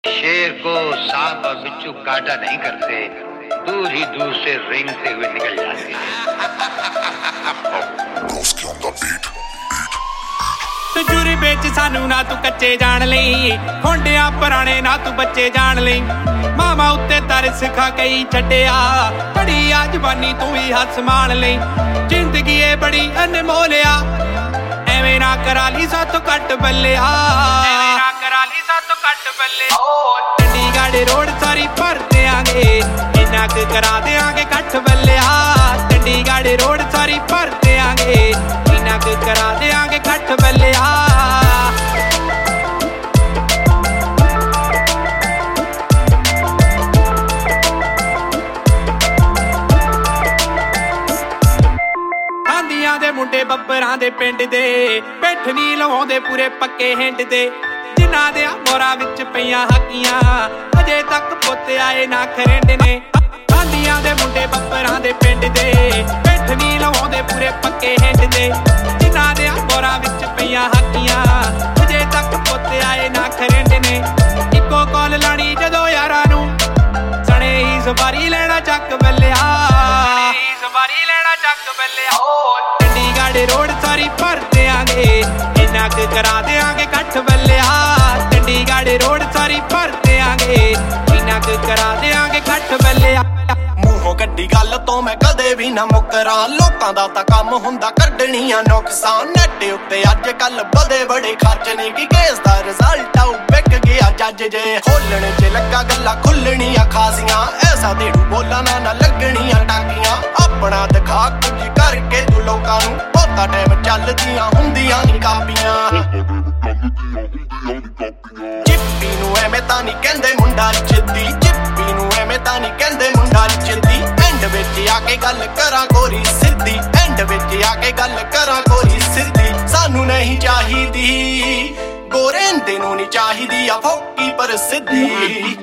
शेर को सांप और बिच्छू काटा नहीं करते, दूर ही दूर से रेंगते हुए निकल जाते हैं। तजूरी बेच सानू ना तू कच्चे जान लई, होंडिया पुराने ना तू बच्चे जान लई। मामा उत्ते तरस खा कई छड्डिया, बड़ी आ जवानी तू ही हथ संभाल लई। जिंदगी ए बड़ी अनमोलिया, एवें ना करा ली साथों कट बल्लिया, एवें ना करा ली साथों कट बल्लिया। चंडीगढ़ रोड सारी भर देंगे, इन्ना क करा देंगे कट बल्लिया। चंडीगढ़ रोड सारी भर देंगे, इन्ना क करा देंगे कट बल्लिया। आंदियां दे मुंडे बब्बरां दे पिंड दे, पिठ नी लवाउंदे पूरे पक्के हिंड दे। जिन्हां दे मोरां विच पईयां हकीयां, अजे तक पुੱਤ आए ना खरिंड ने। आंदियां दे मुंडे बब्बरां दे पिंड दे, पिठ नी लवाउंदे पूरे पक्के हिंड दे। जिन्हां दे मोरां विच पईयां हकीयां, अजे तक पुੱਤ आए ना खरिंड ने। इक्को कॉल लाणी जदों यारां नूं, सणे ही सवारी लेना चक बल्लिया, सवारी लेना चक बल्लिया। चंडीगढ़ रोड सारी भर देंगे, इन्ना क करा देंगे कट बल्लिया। चंडीगढ़ रोड सारी भर देंगे, इन्ना क करा देंगे कट बल्लिया। ਮੂੰਹੋਂ ਕੱਢੀ ਗੱਲ ਤੋਂ ਮੈਂ ਕਦੇ ਵੀ ਨਾ ਮੁੱਕਰਾਂ, ਲੋਕਾਂ ਦਾ ਤਾਂ ਕੰਮ ਹੁੰਦਾ ਕੱਢਣੀਆਂ ਨੁਕਸਾਨ। ਨੈਟ ਉੱਤੇ ਅੱਜ ਕੱਲ ਬਦੇ ਬੜੇ ਖਰਚ ਨੇ, ਕਿ ਕੇਸ ਦਾ ਰਿਜ਼ਲਟ ਆਉ ਵਿਕ ਗਿਆ ਜੱਜ ਜੇ। ਖੋਲਣ 'ਚ ਲੱਗਾ ਗੱਲਾਂ ਖੁੱਲਣੀਆਂ ਖਾਸੀਆਂ, ਐਸਾ ਦੇੜੂ ਬੋਲਾਂ ਨਾ ਲੱਗਣੀਆਂ ਟਾਕੀਆਂ। ਆਪਣਾ ਦਿਖਾ ਕੁਝ ਕਰਕੇ ਤੂੰ ਲੋਕਾਂ ਨੂੰ, ਬਹੁਤਾ ਟਾਈਮ ਚੱਲਦੀਆਂ ਹੁੰਦੀਆਂ ਨੀ ਕਾਪੀਆਂ। ਚਿੱਪੀ ਨੂੰ ਐਵੇਂ ਤਾਂ ਨਹੀਂ ਕਹਿੰਦੇ ਮੁੰਡਾ ਜਿੱਦੀ, ਚਿੱਪੀ ਨੂੰ ਐਵੇਂ ਤਾਂ ਨਹੀਂ ਕਹਿੰਦੇ ਮੁੰਡਾ ਜਿੱਦੀ। ਐਂਡ ਵਿੱਚ ਆ ਕੇ ਗੱਲ ਕਰਾਂ ਗੋਰੀ ਸਿੱਧੀ, ਐਂਡ ਵਿੱਚ ਆ ਕੇ ਗੱਲ ਕਰਾਂ ਗੋਰੀ ਸਿੱਧੀ। ਸਾਨੂੰ ਨਹੀਂ ਚਾਹੀਦੀ ਗੋਰੇਂਦੇ ਨੂੰ ਨਹੀਂ ਚਾਹੀਦੀ ਆ ਫੋਕੀ ਪਰ ਸਿੱਧੀ।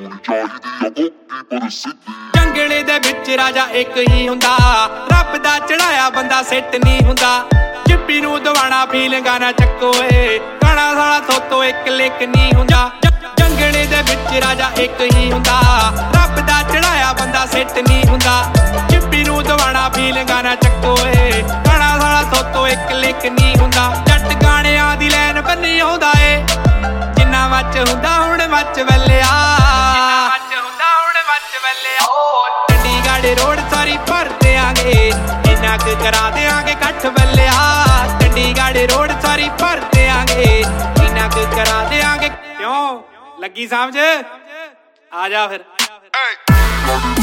ਜੰਗਲੇ ਦੇ ਵਿੱਚ ਰਾਜਾ ਇੱਕ ਹੀ ਹੁੰਦਾ, ਰੱਬ ਦਾ ਚੜਾਇਆ ਬੰਦਾ ਸਿੱਟ ਨਹੀਂ ਹੁੰਦਾ। ਚਿੱਪੀ ਨੂੰ ਦਵਾਣਾ ਫੀਲਿੰਗਾਂ ਨਾ ਚੱਕੋ ਏ, ਗਾਣਾ ਸਾਲਾ ਥੋਤੋਂ ਇੱਕ ਲਿਕ ਨਹੀਂ ਹੁੰਦਾ। ਜੰਗਲੇ ਦੇ ਵਿੱਚ ਰਾਜਾ ਇੱਕ ਹੀ ਹੁੰਦਾ, ਰੱਬ ਦਾ ਚੜਾਇਆ ਬੰਦਾ ਸਿੱਟ ਨਹੀਂ ਹੁੰਦਾ। ਚਿੱਪੀ ਨੂੰ ਦਵਾਣਾ ਫੀਲਿੰਗਾਂ ਨਾ ਚੱਕੋ ਏ, ਗਾਣਾ ਸਾਲਾ ਥੋਤੋਂ ਇੱਕ ਲਿਕ ਨਹੀਂ ਹੁੰਦਾ। ਜੱਟ ਗਾਣਿਆਂ ਦੀ ਲੈਨ ਬੰਨੀ ਆਉਂਦਾ ਏ, ਜਿੰਨਾ ਮੱਚ ਹੁੰਦਾ ਹੁਣ ਮੱਚ ਵੱਲਿਆ, ਚੰਡੀਗੜ੍ਹ ਰੋਡ ਸਾਰੀ ਭਰ ਦੇਂਗੇ, ਇੰਨਾ ਕ ਕਰਾ ਦੇਂਗੇ ਕੱਠ ਬੱਲਿਆ। ਚੰਡੀਗੜ੍ਹ ਰੋਡ ਸਾਰੀ ਭਰ ਦੇਂਗੇ, ਇੰਨਾ ਕ ਕਰਾ ਦੇਂਗੇ। ਕਿਉਂ ਲੱਗੀ ਸਮਝ? ਆ ਜਾ ਫਿਰ।